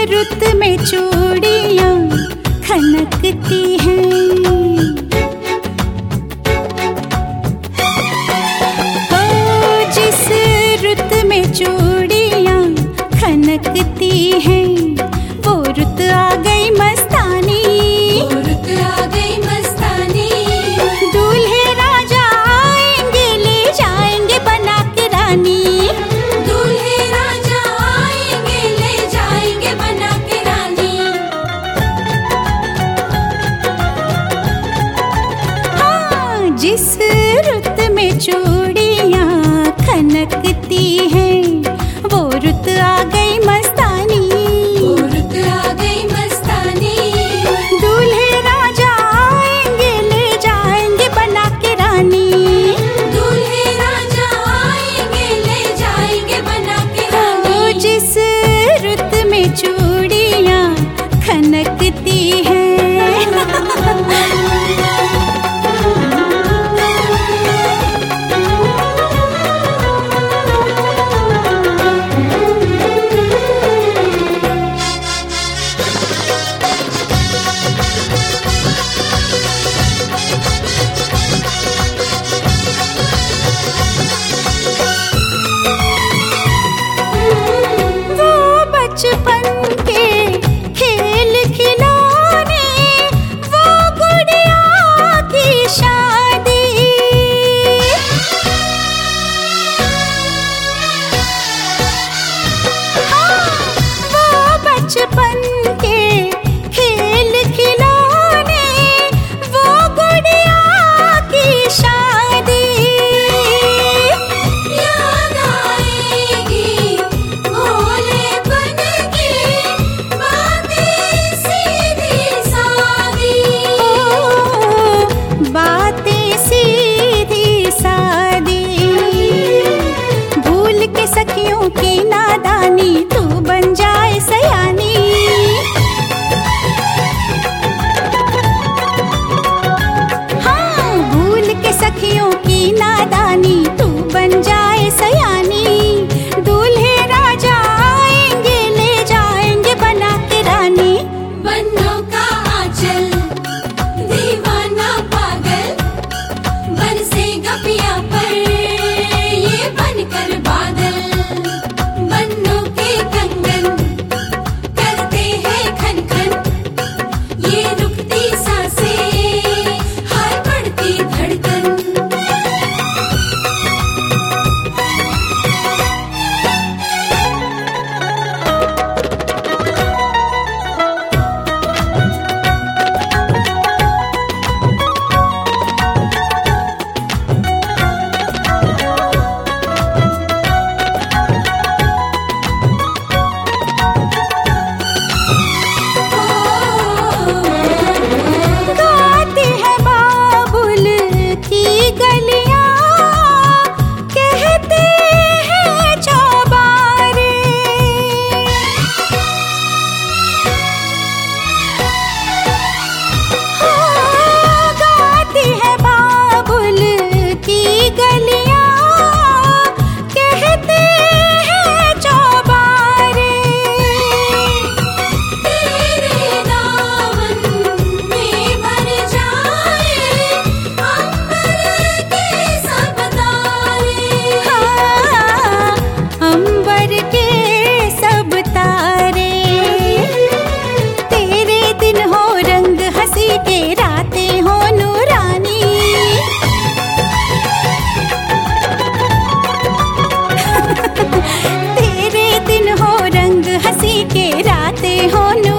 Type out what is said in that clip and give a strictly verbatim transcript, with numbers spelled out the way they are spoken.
रुत में चूड़ियां खनकती हैं। ओ जिस रुत में चूड़ियां खनकती हैं, वो रुत आ गई मस्तानी, वो रुत आ गई मस्तानी। दूल्हे राजा आएंगे ले जाएंगे बना के रानी, दूल्हे राजा आएंगे ले जाएंगे बना के रानी। हाँ जिस रुत में चूड़ियां खनकती हैं, वो रुत आ गई मस्तानी, वो रुत आ गई मस्तानी। दूल्हे राजा आएंगे ले जाएंगे बना के रानी, दूल्हे राजा आएंगे ले जाएंगे बना के रानी। ओ जिस रुत में चूड़ियां खनकती हैं। वो बचपन के खेल खिलौने, वो गुड़िया की शादी, हाँ वो बचपन के खेल खिलौने, वो गुड़िया की शादी। याद आएगी भोलेपन की बातें सीधी सादी। ओ बातें सीधी सादी, भूल के सखियों की नादानी, तू बन जाए सयानी। हाँ भूल के सखियों की नादानी, तू बन जाए सयानी। दूल्हे राजा आएंगे ले जाएंगे बना के रानी, बन्नों का आंचल दीवाना पागल, बरसेगा पिया पर ये बनकर बादल। बन्नों के कंगन करते हैं खन खन, ये रुकती सांसें हाय बढ़ती धड़कन। गाती है बाबुल की गलियां, कहते हैं चौबारे। हाँ, गाती है बाबुल की गलियां, कहते हैं चौबारे। तेरे दामन में भर जाए अंबर के सब तारे। हाँ, अंबर के सब तारे, तेरे दिन हो रंग हंसी के, रातें हो नूरानी। तेरे दिन हो रंग हंसी के, रातें हो नूरानी।